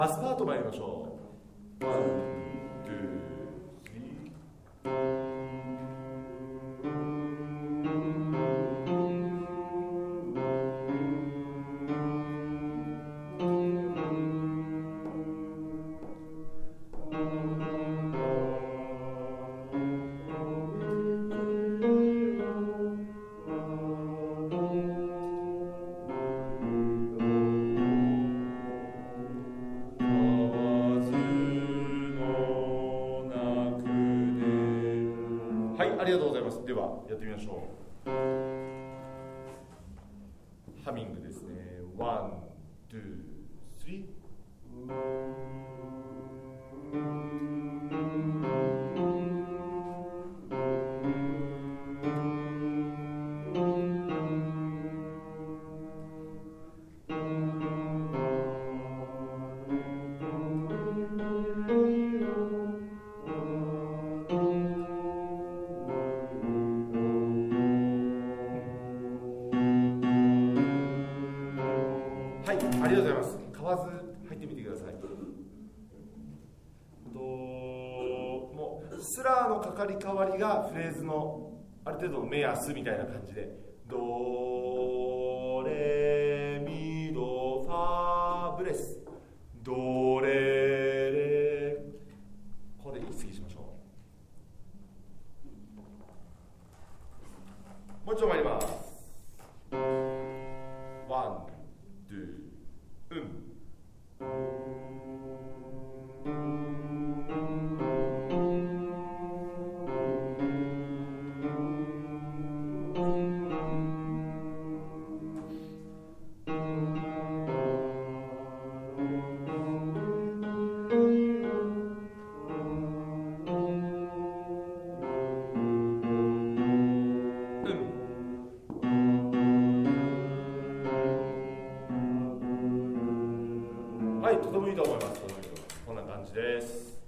パスパート参りましょう。ワン、ツー、スリはい、ありがとうございます。では、やってみましょう。ハミングですね。ワン、ツー、スリー。はい、ありがとうございます。買わず入ってみてください。もうスラーのかかり代わりがフレーズのある程度の目安みたいな感じで、ドレミドファブレス、ドレレ、ここで息継ぎしましょう。もう一度参ります。ワン、ツー、はい、とてもいいと思います。こんな感じです。